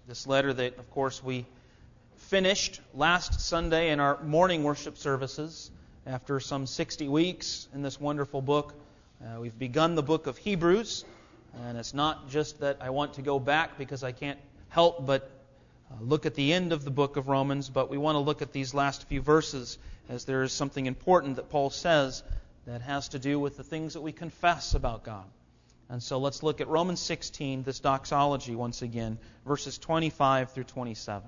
This letter that, of course, we finished last Sunday in our morning worship services after some 60 weeks in this wonderful book. We've begun the book of Hebrews, and it's not just that I want to go back because I can't help but look at the end of the book of Romans, but we want to look at these last few verses as there is something important that Paul says that has to do with the things that we confess about God. And so let's look at Romans 16, this doxology once again, verses 25 through 27.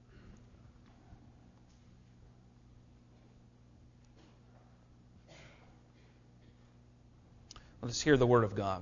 Let us hear the word of God.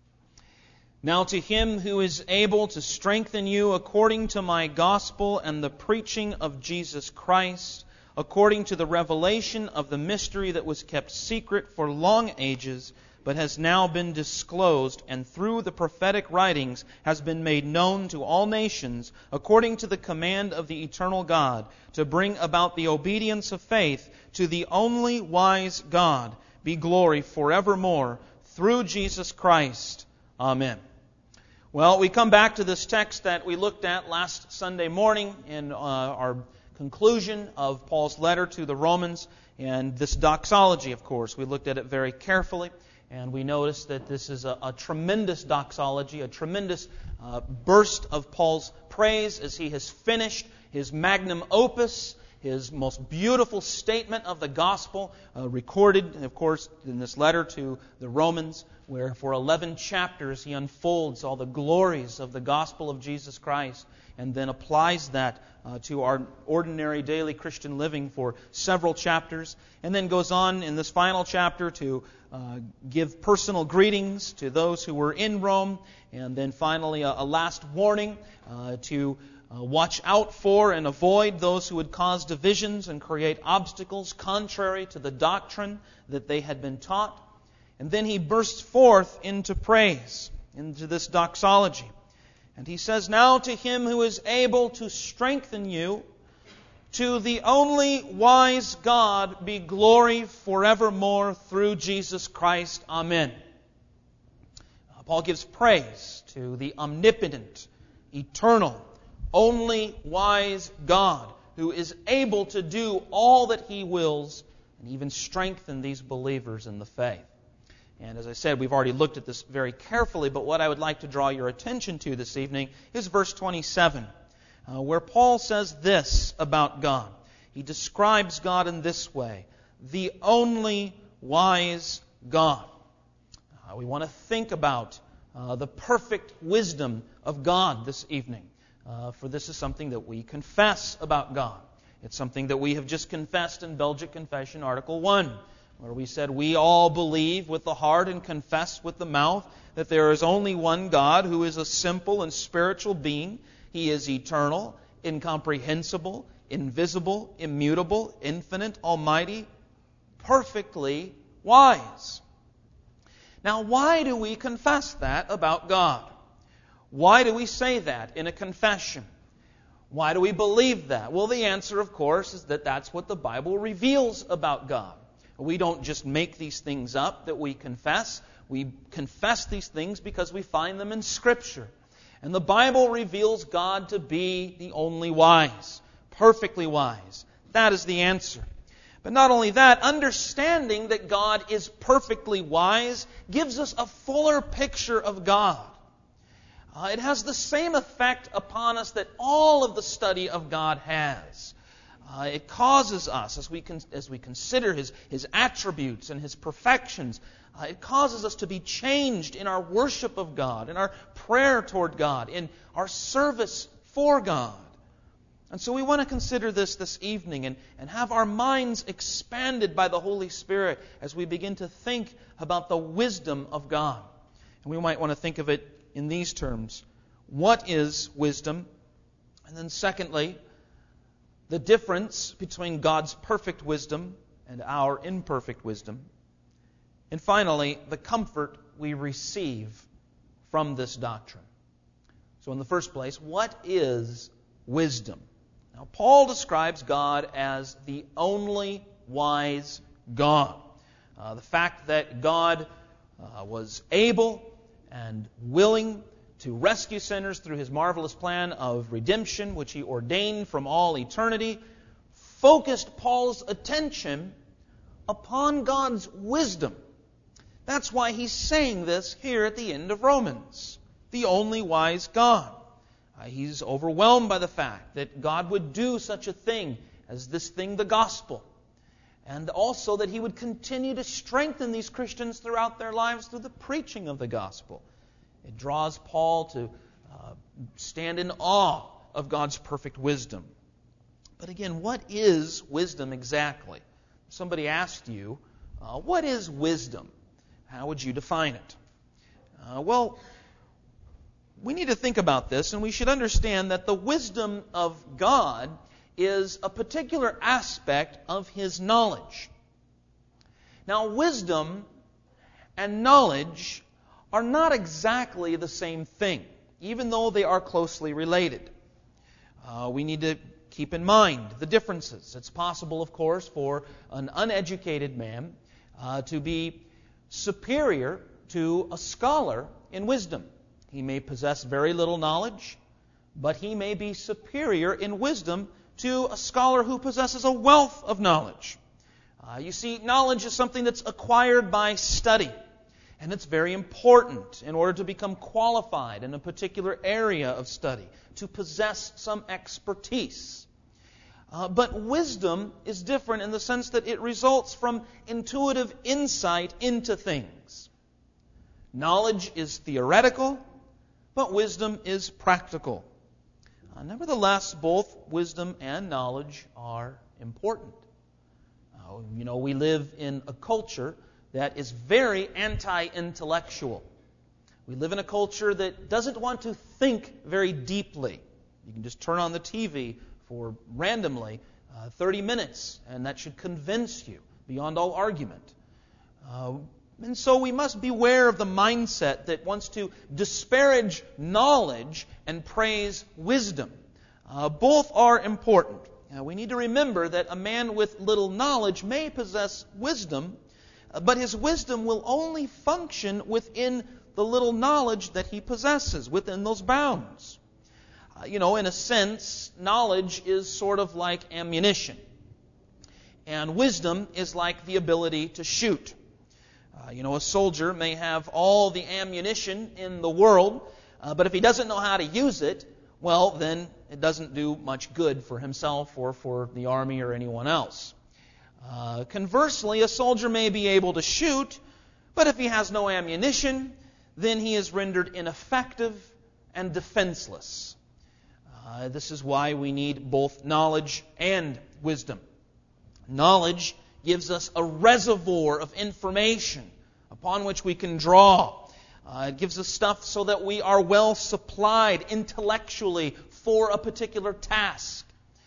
Now to Him who is able to strengthen you according to my gospel and the preaching of Jesus Christ, according to the revelation of the mystery that was kept secret for long ages, but has now been disclosed, and through the prophetic writings has been made known to all nations, according to the command of the eternal God, to bring about the obedience of faith to the only wise God, be glory forevermore, through Jesus Christ. Amen. Well, we come back to this text that we looked at last Sunday morning in our conclusion of Paul's letter to the Romans, and this doxology, of course. We looked at it very carefully, and we noticed that this is a tremendous doxology, a tremendous burst of Paul's praise as he has finished his magnum opus, his most beautiful statement of the gospel, recorded, of course, in this letter to the Romans, where for 11 chapters he unfolds all the glories of the gospel of Jesus Christ and then applies that to our ordinary daily Christian living for several chapters, and then goes on in this final chapter to give personal greetings to those who were in Rome, and then finally a last warning to watch out for and avoid those who would cause divisions and create obstacles contrary to the doctrine that they had been taught. And then he bursts forth into praise, into this doxology. And he says, now to Him who is able to strengthen you, to the only wise God, be glory forevermore through Jesus Christ. Amen. Paul gives praise to the omnipotent, eternal, only wise God, who is able to do all that He wills and even strengthen these believers in the faith. And as I said, we've already looked at this very carefully, but what I would like to draw your attention to this evening is verse 27, where Paul says this about God. He describes God in this way, the only wise God. We want to think about the perfect wisdom of God this evening, for this is something that we confess about God. It's something that we have just confessed in Belgic Confession, Article 1, where we said we all believe with the heart and confess with the mouth that there is only one God who is a simple and spiritual being. He is eternal, incomprehensible, invisible, immutable, infinite, almighty, perfectly wise. Now, why do we confess that about God? Why do we say that in a confession? Why do we believe that? Well, the answer, of course, is that that's what the Bible reveals about God. We don't just make these things up that we confess. We confess these things because we find them in Scripture. And the Bible reveals God to be the only wise, perfectly wise. That is the answer. But not only that, understanding that God is perfectly wise gives us a fuller picture of God. It has the same effect upon us that all of the study of God has. It causes us, as we consider His attributes and His perfections, it causes us to be changed in our worship of God, in our prayer toward God, in our service for God. And so we want to consider this evening and have our minds expanded by the Holy Spirit as we begin to think about the wisdom of God. And we might want to think of it in these terms. What is wisdom? And then secondly, the difference between God's perfect wisdom and our imperfect wisdom. And finally, the comfort we receive from this doctrine. So in the first place, what is wisdom? Now, Paul describes God as the only wise God. The fact that God was able and willing to rescue sinners through His marvelous plan of redemption, which He ordained from all eternity, focused Paul's attention upon God's wisdom. That's why he's saying this here at the end of Romans. The only wise God. He's overwhelmed by the fact that God would do such a thing as this thing, the gospel. And also that He would continue to strengthen these Christians throughout their lives through the preaching of the gospel. It draws Paul to stand in awe of God's perfect wisdom. But again, what is wisdom exactly? Somebody asked you, what is wisdom? How would you define it? Well, we need to think about this, and we should understand that the wisdom of God is a particular aspect of His knowledge. Now, wisdom and knowledge are not exactly the same thing, even though they are closely related. We need to keep in mind the differences. It's possible, of course, for an uneducated man to be superior to a scholar in wisdom. He may possess very little knowledge, but he may be superior in wisdom to a scholar who possesses a wealth of knowledge. You see, knowledge is something that's acquired by study, and it's very important in order to become qualified in a particular area of study, to possess some expertise. But wisdom is different in the sense that it results from intuitive insight into things. Knowledge is theoretical, but wisdom is practical. Nevertheless, both wisdom and knowledge are important. We live in a culture that is very anti-intellectual. We live in a culture that doesn't want to think very deeply. You can just turn on the TV for randomly 30 minutes, and that should convince you beyond all argument. And so we must beware of the mindset that wants to disparage knowledge and praise wisdom. Both are important. We need to remember that a man with little knowledge may possess wisdom, but his wisdom will only function within the little knowledge that he possesses, within those bounds. In a sense, knowledge is sort of like ammunition. And wisdom is like the ability to shoot. A soldier may have all the ammunition in the world, but if he doesn't know how to use it, well, then it doesn't do much good for himself or for the army or anyone else. Conversely, a soldier may be able to shoot, but if he has no ammunition, then he is rendered ineffective and defenseless. This is why we need both knowledge and wisdom. Knowledge gives us a reservoir of information upon which we can draw. It gives us stuff so that we are well supplied intellectually for a particular task.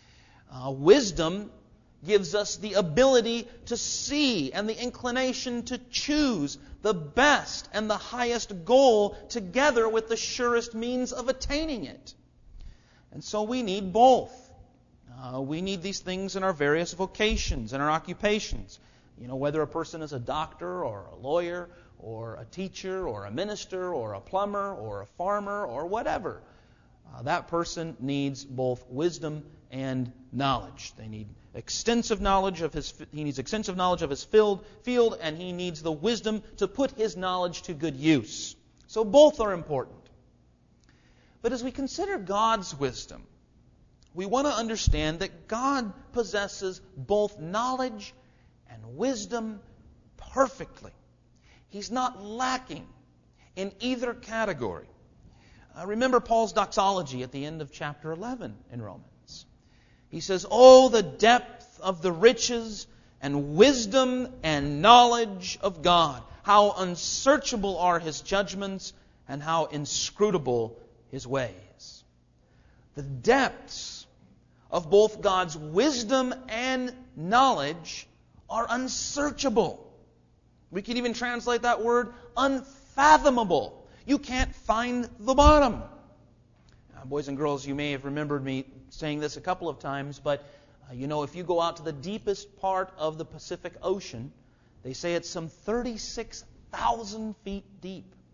Wisdom gives us the ability to see and the inclination to choose the best and the highest goal together with the surest means of attaining it. And so we need both. We need these things in our various vocations and our occupations. Whether a person is a doctor or a lawyer or a teacher or a minister or a plumber or a farmer or whatever, that person needs both wisdom and knowledge. They need extensive knowledge of his field, and he needs the wisdom to put his knowledge to good use. So both are important. But as we consider God's wisdom, we want to understand that God possesses both knowledge and wisdom perfectly. He's not lacking in either category. Remember Paul's doxology at the end of chapter 11 in Romans. He says, "Oh, the depth of the riches and wisdom and knowledge of God! How unsearchable are His judgments and how inscrutable His ways." The depths of both God's wisdom and knowledge are unsearchable. We can even translate that word unfathomable. You can't find the bottom. Boys and girls, you may have remembered me saying this a couple of times, but if you go out to the deepest part of the Pacific Ocean, they say it's some 36,000 feet deep.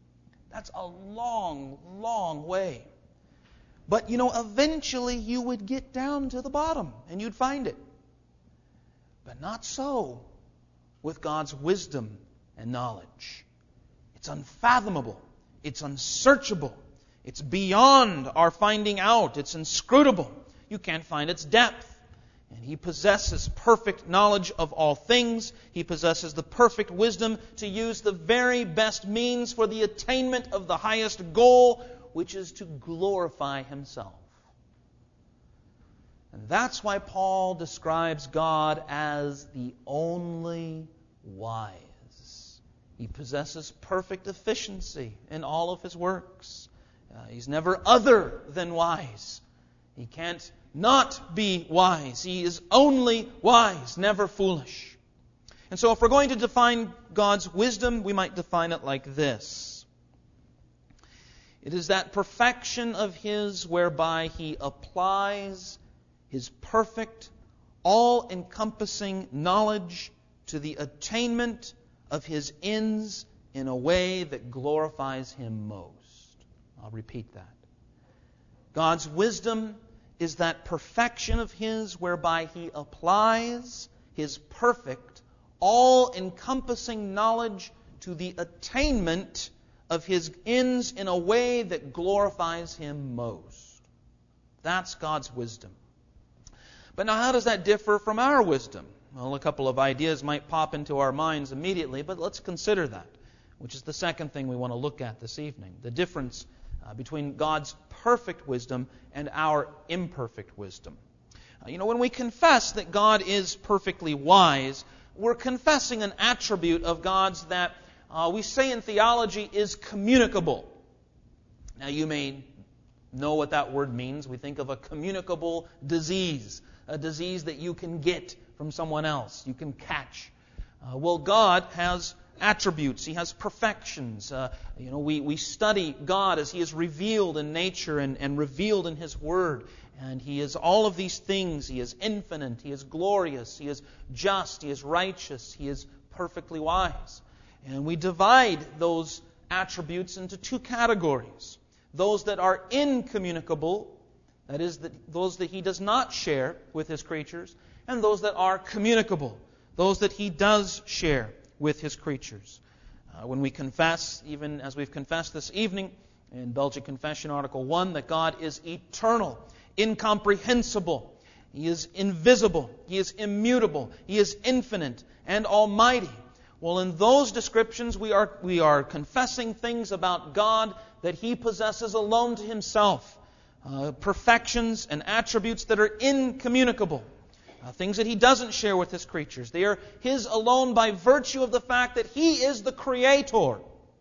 That's a long, long way. But, eventually you would get down to the bottom and you'd find it. But not so with God's wisdom and knowledge. It's unfathomable. It's unsearchable. It's beyond our finding out. It's inscrutable. You can't find its depth. And He possesses perfect knowledge of all things. He possesses the perfect wisdom to use the very best means for the attainment of the highest goal, which is to glorify Himself. And that's why Paul describes God as the only wise. He possesses perfect efficiency in all of His works. He's never other than wise. He can't not be wise. He is only wise, never foolish. And so if we're going to define God's wisdom, we might define it like this. It is that perfection of His whereby He applies His perfect, all-encompassing knowledge to the attainment of His ends in a way that glorifies Him most. I'll repeat that. God's wisdom is that perfection of His whereby He applies His perfect, all-encompassing knowledge to the attainment of His ends in a way that glorifies Him most. That's God's wisdom. But now how does that differ from our wisdom? Well, a couple of ideas might pop into our minds immediately, but let's consider that, which is the second thing we want to look at this evening. The difference between God's perfect wisdom and our imperfect wisdom. When we confess that God is perfectly wise, we're confessing an attribute of God's that we say in theology is communicable. Now you may know what that word means. We think of a communicable disease, a disease that you can get from someone else, you can catch. Well, God has attributes. He has perfections. We study God as He is revealed in nature and revealed in His Word. And He is all of these things. He is infinite. He is glorious. He is just. He is righteous. He is perfectly wise. And we divide those attributes into two categories. Those that are incommunicable, that is, those that He does not share with His creatures, and those that are communicable, those that He does share with His creatures. When we confess, even as we've confessed this evening in Belgic Confession Article 1, that God is eternal, incomprehensible, He is invisible, He is immutable, He is infinite and almighty. Well, in those descriptions, we are confessing things about God that He possesses alone to Himself. Perfections and attributes that are incommunicable. Things that He doesn't share with His creatures. They are His alone by virtue of the fact that He is the Creator.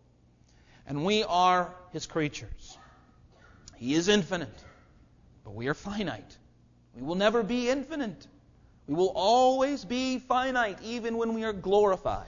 And we are His creatures. He is infinite, but we are finite. We will never be infinite. We will always be finite, even when we are glorified.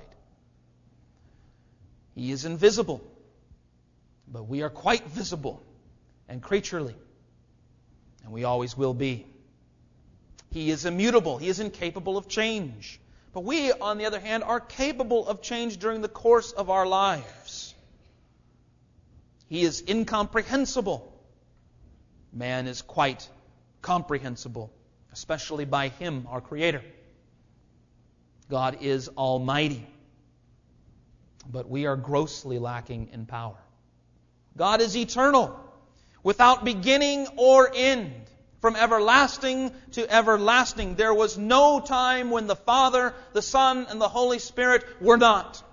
He is invisible, but we are quite visible and creaturely, and we always will be. He is immutable. He is incapable of change. But we, on the other hand, are capable of change during the course of our lives. He is incomprehensible. Man is quite comprehensible, especially by Him, our Creator. God is almighty, but we are grossly lacking in power. God is eternal, without beginning or end. From everlasting to everlasting. There was no time when the Father, the Son, and the Holy Spirit were not.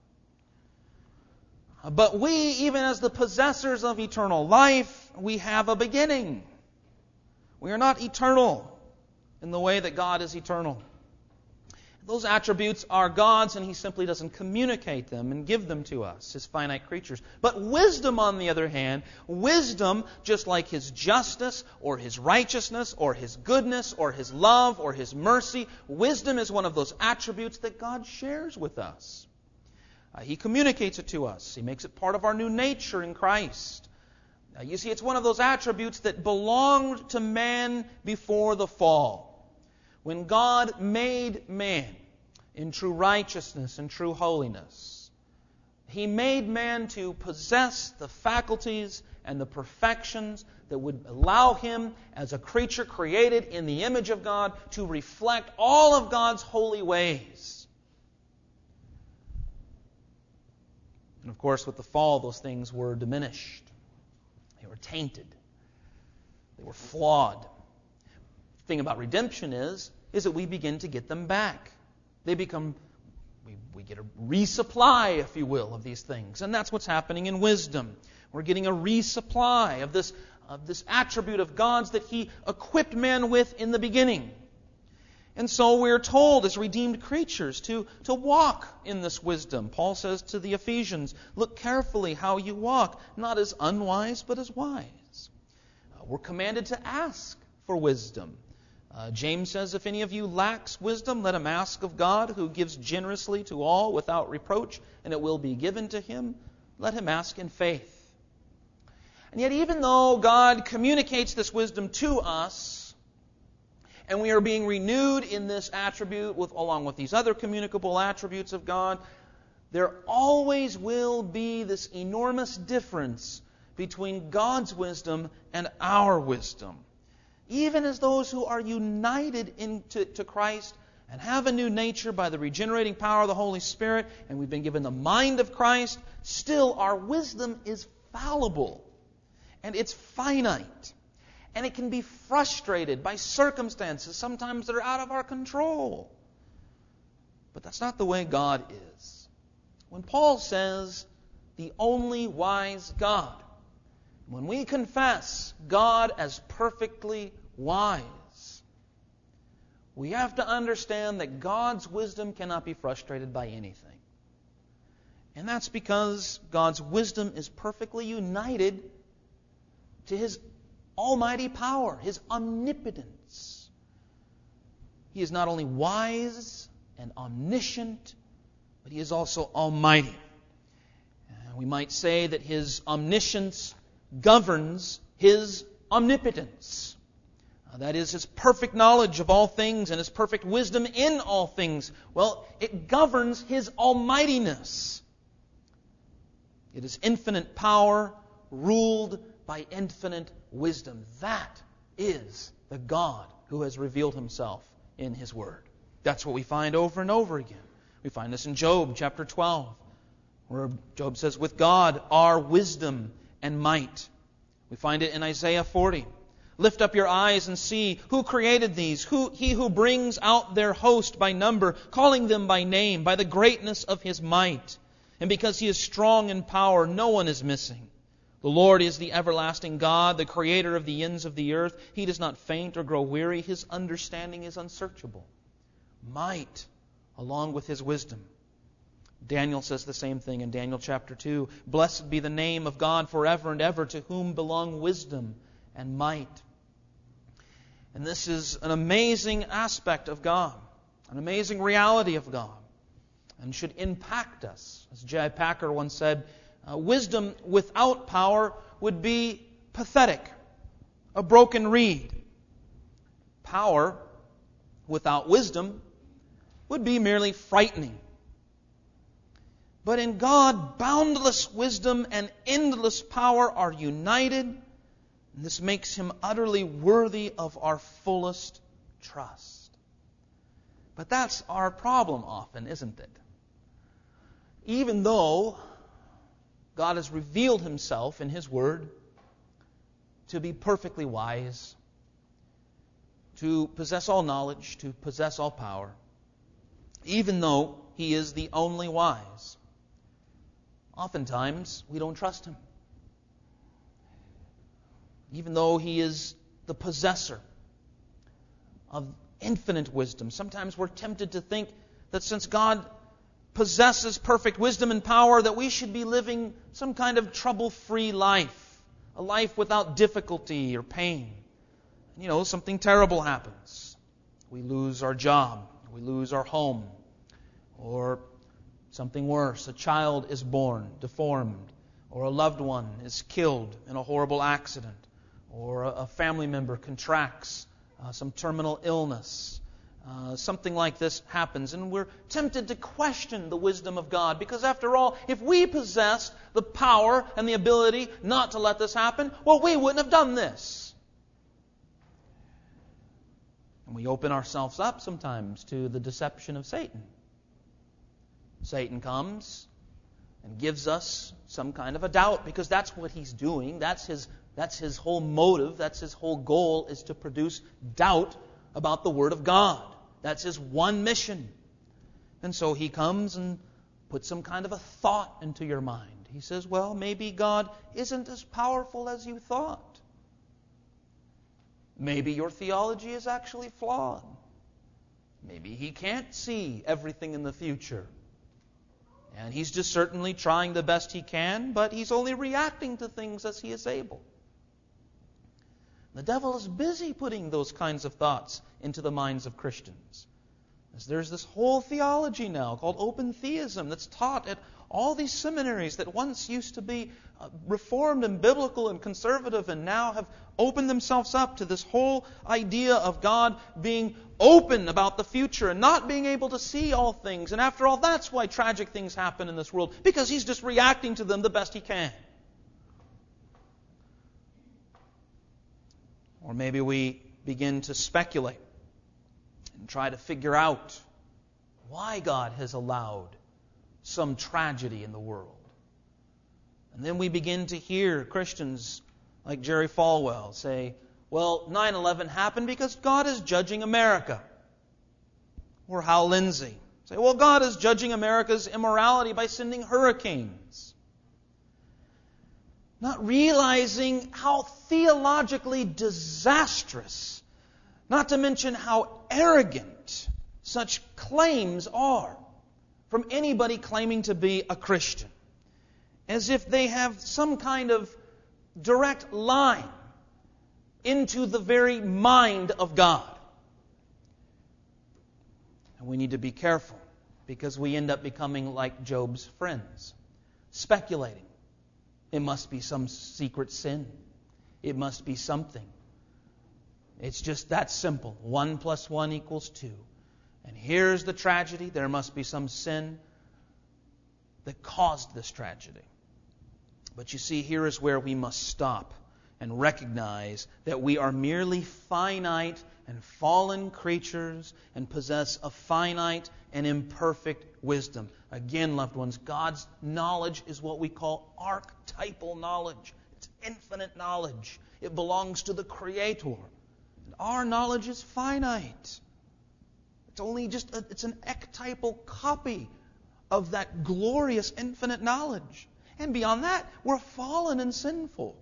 But we, even as the possessors of eternal life, we have a beginning. We are not eternal in the way that God is eternal. Those attributes are God's, and He simply doesn't communicate them and give them to us, His finite creatures. But wisdom, on the other hand, wisdom, just like His justice or His righteousness or His goodness or His love or His mercy, wisdom is one of those attributes that God shares with us. He communicates it to us. He makes it part of our new nature in Christ. You see, it's one of those attributes that belonged to man before the fall. When God made man in true righteousness and true holiness, He made man to possess the faculties and the perfections that would allow him, as a creature created in the image of God, to reflect all of God's holy ways. And of course, with the fall, those things were diminished. They were tainted. They were flawed. The thing about redemption is that we begin to get them back. They become, we get a resupply, if you will, of these things. And that's what's happening in wisdom. We're getting a resupply of this attribute of God's that He equipped man with in the beginning. And so we're told as redeemed creatures to walk in this wisdom. Paul says to the Ephesians, look carefully how you walk, not as unwise, but as wise. We're commanded to ask for wisdom. James says, if any of you lacks wisdom, let him ask of God, who gives generously to all without reproach, and it will be given to him. Let him ask in faith. And yet, even though God communicates this wisdom to us, and we are being renewed in this attribute along with these other communicable attributes of God, there always will be this enormous difference between God's wisdom and our wisdom. Even as those who are united to Christ and have a new nature by the regenerating power of the Holy Spirit, and we've been given the mind of Christ, still our wisdom is fallible. And it's finite. And it can be frustrated by circumstances sometimes that are out of our control. But that's not the way God is. When Paul says, the only wise God, when we confess God as perfectly wise, we have to understand that God's wisdom cannot be frustrated by anything. And that's because God's wisdom is perfectly united to His almighty power, His omnipotence. He is not only wise and omniscient, but He is also almighty. We might say that His omniscience governs His omnipotence. That is, His perfect knowledge of all things and His perfect wisdom in all things. Well, it governs His almightiness. It is infinite power ruled by infinite wisdom. That is the God who has revealed Himself in His Word. That's what we find over and over again. We find this in Job chapter 12, where Job says, with God are wisdom and might. We find it in Isaiah 40. Lift up your eyes and see who created these, He who brings out their host by number, calling them by name, by the greatness of His might. And because He is strong in power, no one is missing. The Lord is the everlasting God, the creator of the ends of the earth. He does not faint or grow weary. His understanding is unsearchable. Might, along with His wisdom. Daniel says the same thing in Daniel chapter 2. Blessed be the name of God forever and ever, to whom belong wisdom and might. And this is an amazing aspect of God, an amazing reality of God, and should impact us. As J.I. Packer once said, wisdom without power would be pathetic, a broken reed. Power without wisdom would be merely frightening. But in God, boundless wisdom and endless power are united, and this makes Him utterly worthy of our fullest trust. But that's our problem often, isn't it? Even though God has revealed Himself in His Word to be perfectly wise, to possess all knowledge, to possess all power, even though He is the only wise, oftentimes we don't trust Him. Even though He is the possessor of infinite wisdom, sometimes we're tempted to think that since God possesses perfect wisdom and power, that we should be living some kind of trouble-free life, a life without difficulty or pain. Something terrible happens. We lose our job, we lose our home, or something worse, a child is born deformed, or a loved one is killed in a horrible accident, or a family member contracts some terminal illness. something like this happens, and we're tempted to question the wisdom of God, because after all, if we possessed the power and the ability not to let this happen, well, we wouldn't have done this. And we open ourselves up sometimes to the deception of Satan. Satan comes and gives us some kind of a doubt, because that's what he's doing. That's his whole motive. That's his whole goal, is to produce doubt about the Word of God. That's his one mission. And so he comes and puts some kind of a thought into your mind. He says, well, maybe God isn't as powerful as you thought. Maybe your theology is actually flawed. Maybe he can't see everything in the future. And he's just certainly trying the best he can, but he's only reacting to things as he is able. The devil is busy putting those kinds of thoughts into the minds of Christians. There's this whole theology now called open theism that's taught at all these seminaries that once used to be reformed and biblical and conservative, and now have opened themselves up to this whole idea of God being open about the future and not being able to see all things. And after all, that's why tragic things happen in this world, because he's just reacting to them the best he can. Or maybe we begin to speculate and try to figure out why God has allowed some tragedy in the world. And then we begin to hear Christians like Jerry Falwell say, well, 9/11 happened because God is judging America. Or Hal Lindsey say, well, God is judging America's immorality by sending hurricanes. Not realizing how theologically disastrous, not to mention how arrogant such claims are from anybody claiming to be a Christian. As if they have some kind of direct line into the very mind of God. And we need to be careful, because we end up becoming like Job's friends, speculating. It must be some secret sin. It must be something. It's just that simple. 1 + 1 = 2. And here's the tragedy. There must be some sin that caused this tragedy. But you see, here is where we must stop and recognize that we are merely finite and fallen creatures and possess a finite and imperfect wisdom. Again, loved ones, God's knowledge is what we call archetypal knowledge. It's infinite knowledge. It belongs to the Creator. And our knowledge is finite. It's only it's an archetypal copy of that glorious infinite knowledge. And beyond that, we're fallen and sinful.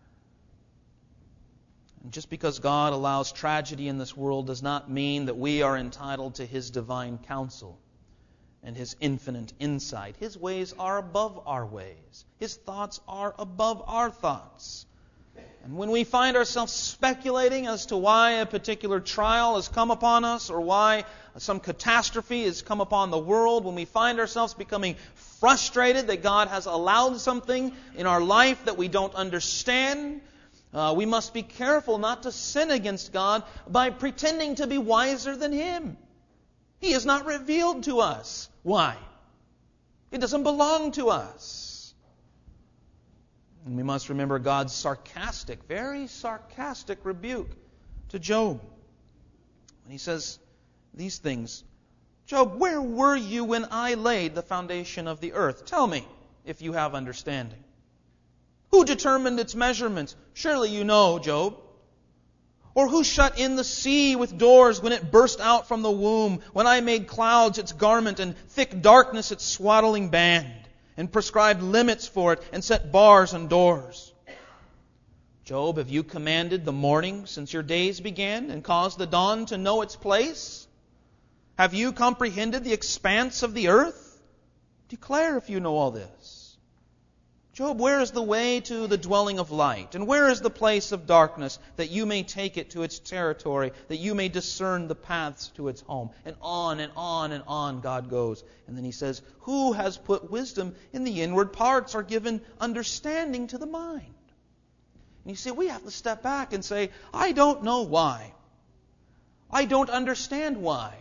And just because God allows tragedy in this world does not mean that we are entitled to His divine counsel and His infinite insight. His ways are above our ways. His thoughts are above our thoughts. And when we find ourselves speculating as to why a particular trial has come upon us, or why some catastrophe has come upon the world, when we find ourselves becoming frustrated that God has allowed something in our life that we don't understand, we must be careful not to sin against God by pretending to be wiser than Him. He is not revealed to us. Why? It doesn't belong to us. And we must remember God's sarcastic, very sarcastic rebuke to Job. When He says these things, Job, where were you when I laid the foundation of the earth? Tell me, if you have understanding. Who determined its measurements? Surely you know, Job. Or who shut in the sea with doors when it burst out from the womb, when I made clouds its garment and thick darkness its swaddling band, and prescribed limits for it and set bars and doors? Job, have you commanded the morning since your days began and caused the dawn to know its place? Have you comprehended the expanse of the earth? Declare if you know all this. Job, where is the way to the dwelling of light? And where is the place of darkness, that you may take it to its territory, that you may discern the paths to its home? And on and on and on God goes. And then He says, who has put wisdom in the inward parts, or given understanding to the mind? And you see, we have to step back and say, I don't know why. I don't understand why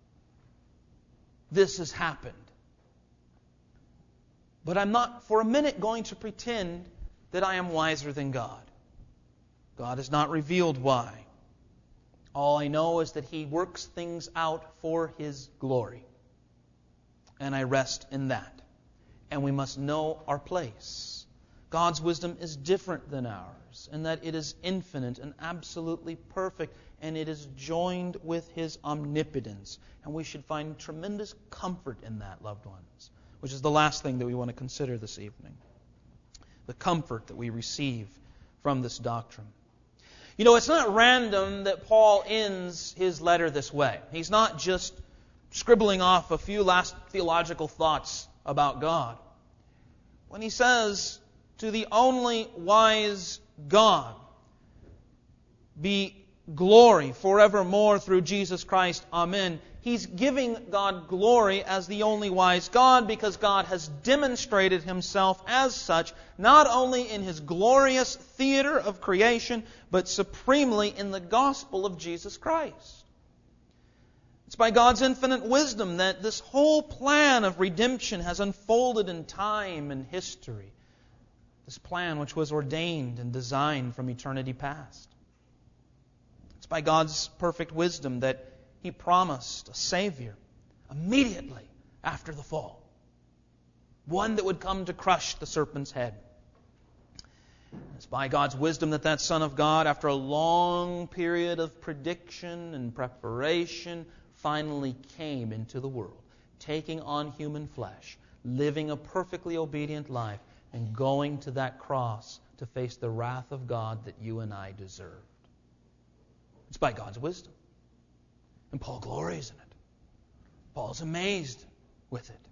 this has happened. But I'm not for a minute going to pretend that I am wiser than God. God has not revealed why. All I know is that He works things out for His glory. And I rest in that. And we must know our place. God's wisdom is different than ours, in that it is infinite and absolutely perfect, and it is joined with His omnipotence. And we should find tremendous comfort in that, loved ones, which is the last thing that we want to consider this evening. The comfort that we receive from this doctrine. You know, it's not random that Paul ends his letter this way. He's not just scribbling off a few last theological thoughts about God. When he says, "To the only wise God be glory forevermore through Jesus Christ, Amen," he's giving God glory as the only wise God because God has demonstrated Himself as such, not only in His glorious theater of creation, but supremely in the gospel of Jesus Christ. It's by God's infinite wisdom that this whole plan of redemption has unfolded in time and history. This plan which was ordained and designed from eternity past. It's by God's perfect wisdom that He promised a Savior immediately after the fall. One that would come to crush the serpent's head. It's by God's wisdom that that Son of God, after a long period of prediction and preparation, finally came into the world, taking on human flesh, living a perfectly obedient life, and going to that cross to face the wrath of God that you and I deserved. It's by God's wisdom. And Paul glories in it. Paul's amazed with it.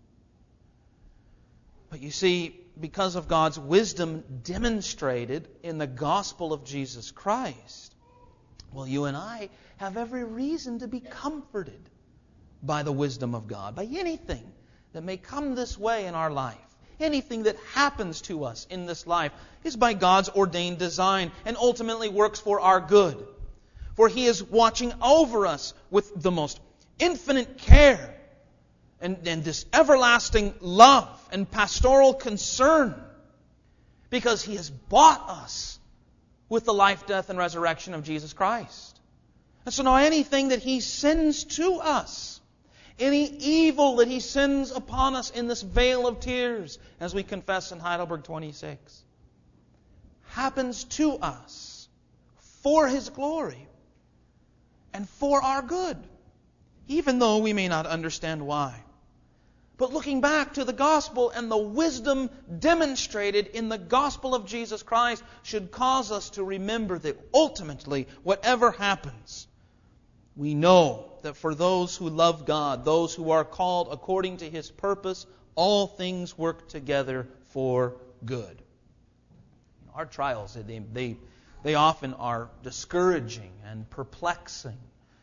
But you see, because of God's wisdom demonstrated in the gospel of Jesus Christ, well, you and I have every reason to be comforted by the wisdom of God, by anything that may come this way in our life. Anything that happens to us in this life is by God's ordained design and ultimately works for our good. For He is watching over us with the most infinite care and this everlasting love and pastoral concern, because He has bought us with the life, death, and resurrection of Jesus Christ. And so now anything that He sends to us, any evil that He sends upon us in this vale of tears, as we confess in Heidelberg 26, happens to us for His glory and for our good, even though we may not understand why. But looking back to the gospel and the wisdom demonstrated in the gospel of Jesus Christ should cause us to remember that ultimately, whatever happens, we know that for those who love God, those who are called according to His purpose, all things work together for good. Our trials, they often are discouraging and perplexing,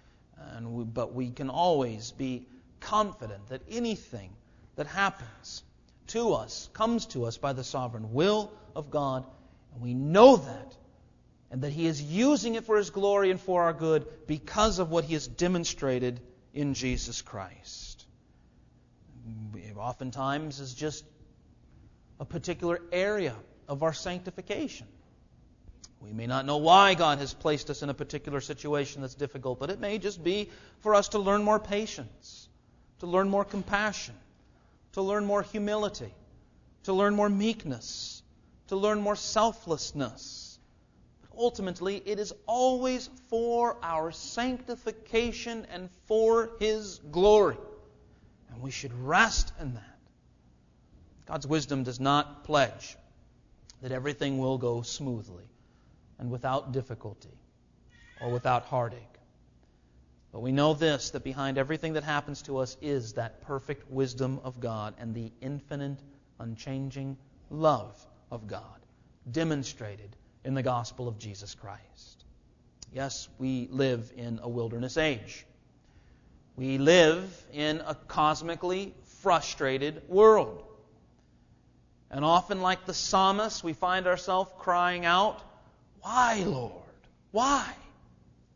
but we can always be confident that anything that happens to us comes to us by the sovereign will of God, and we know that, and that He is using it for His glory and for our good because of what He has demonstrated in Jesus Christ. Oftentimes is just a particular area of our sanctification. We may not know why God has placed us in a particular situation that's difficult, but it may just be for us to learn more patience, to learn more compassion, to learn more humility, to learn more meekness, to learn more selflessness. But ultimately, it is always for our sanctification and for His glory. And we should rest in that. God's wisdom does not pledge that everything will go smoothly and without difficulty or without heartache. But we know this, that behind everything that happens to us is that perfect wisdom of God and the infinite, unchanging love of God demonstrated in the gospel of Jesus Christ. Yes, we live in a wilderness age. We live in a cosmically frustrated world. And often, like the psalmist, we find ourselves crying out, "Why, Lord? Why?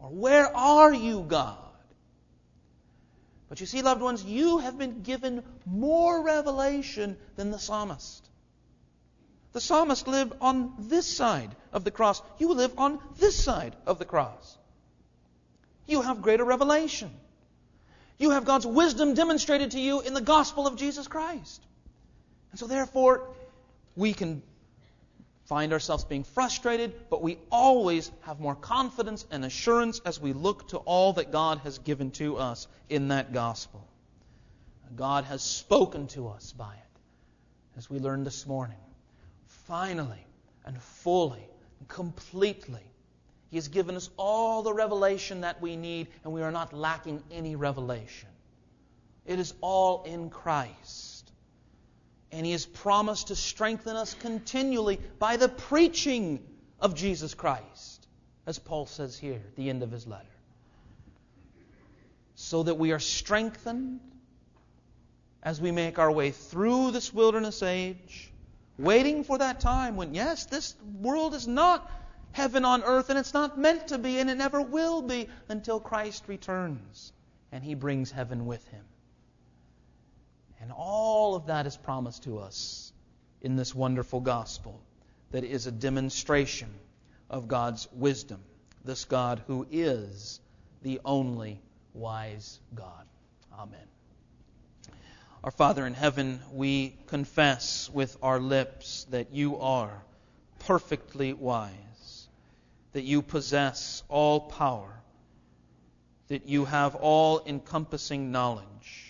Or where are you, God? But you see, loved ones, you have been given more revelation than the psalmist. The psalmist lived on this side of the cross. You live on this side of the cross. You have greater revelation. You have God's wisdom demonstrated to you in the gospel of Jesus Christ. And so therefore, we can find ourselves being frustrated, but we always have more confidence and assurance as we look to all that God has given to us in that gospel. God has spoken to us by it, as we learned this morning. Finally and fully and completely, He has given us all the revelation that we need, and we are not lacking any revelation. It is all in Christ. And He has promised to strengthen us continually by the preaching of Jesus Christ, as Paul says here at the end of his letter. So that we are strengthened as we make our way through this wilderness age, waiting for that time when, yes, this world is not heaven on earth, and it's not meant to be, and it never will be until Christ returns and He brings heaven with Him. And all of that is promised to us in this wonderful gospel that is a demonstration of God's wisdom, this God who is the only wise God. Amen. Our Father in heaven, we confess with our lips that You are perfectly wise, that You possess all power, that You have all-encompassing knowledge.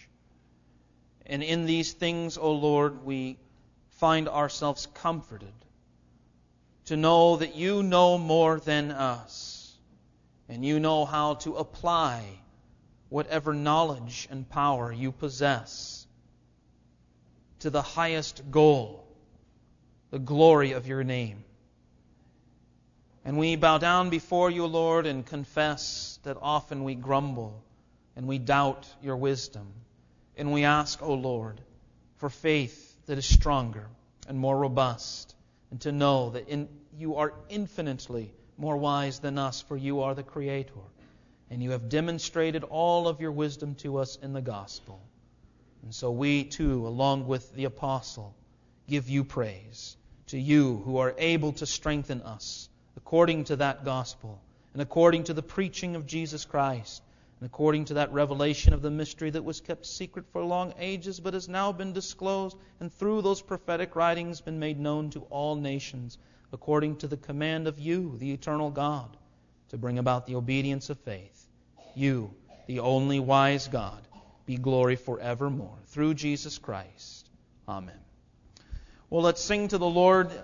And in these things, O Lord, we find ourselves comforted to know that You know more than us, and You know how to apply whatever knowledge and power You possess to the highest goal, the glory of Your name. And we bow down before You, Lord, and confess that often we grumble and we doubt Your wisdom. And we ask, O Lord, for faith that is stronger and more robust, and to know that You are infinitely more wise than us, for You are the Creator. And You have demonstrated all of Your wisdom to us in the gospel. And so we too, along with the apostle, give You praise, to You who are able to strengthen us according to that gospel, and according to the preaching of Jesus Christ, and according to that revelation of the mystery that was kept secret for long ages, but has now been disclosed, and through those prophetic writings been made known to all nations, according to the command of You, the eternal God, to bring about the obedience of faith. You, the only wise God, be glory forevermore. Through Jesus Christ. Amen. Well, let's sing to the Lord